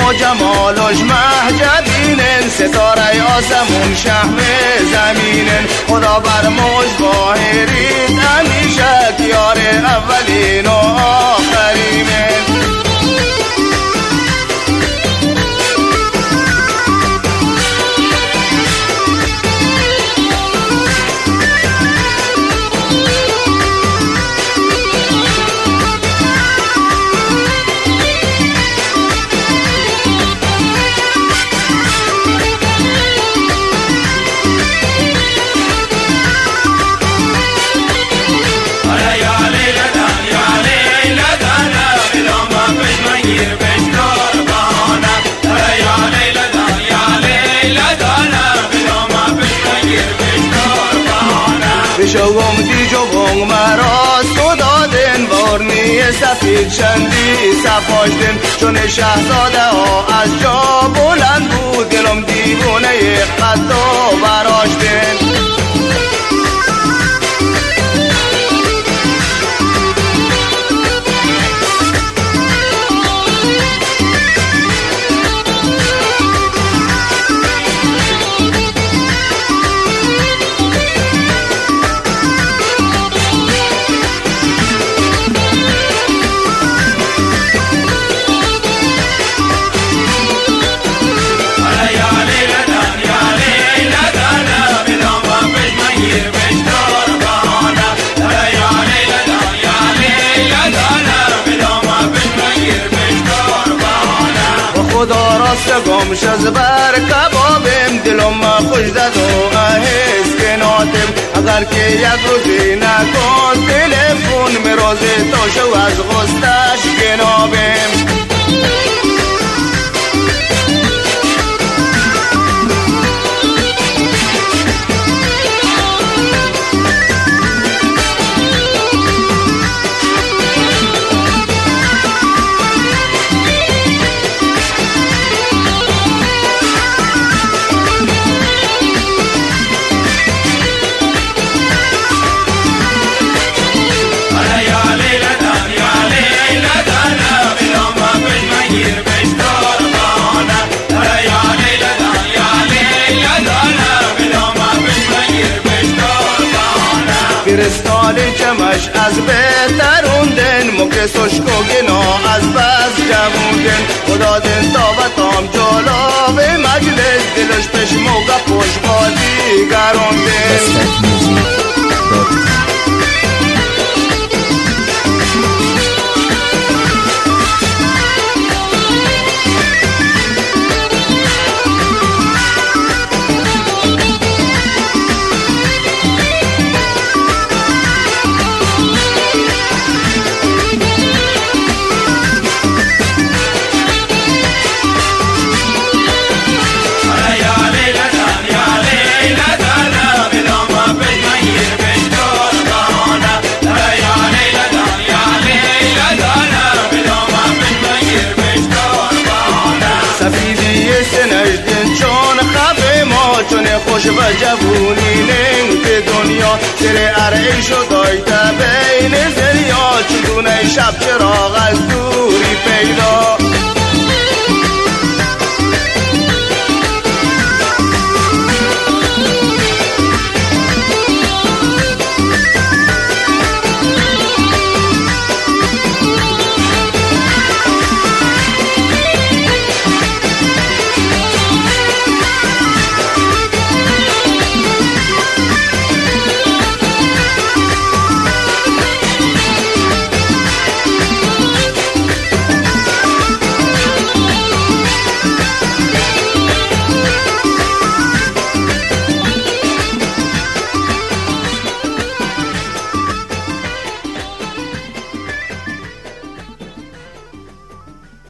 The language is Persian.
و جمالش محجبینن، ستاره آسمون شهم زمینن. خدا بر موج باهرید همیشه یار اولین و آخرینن. شوم دی جوون مرا تو دادن بارنی سفید شندی صفاشدن. چون شهزاده ها از جا بلند بود دلم دیوانه قد و براشدن. خدا راست گمش از بر کبابم دلم خوش داد و احس کناتم. اگر که یک روزی نکن تلفن میروزی تو شو از غستش کنابم. فرستاده چمش از بهتروندن، مکسوش کو گنا از بس جووندن. خدا دن تا و تام جلو به مجلس دلش پش موقع پوش بازی گروندن. چون خوش و جوونی ننگ دنیا سر ارعیش و دایتا بین زریا چون دونه شب چراغ از دو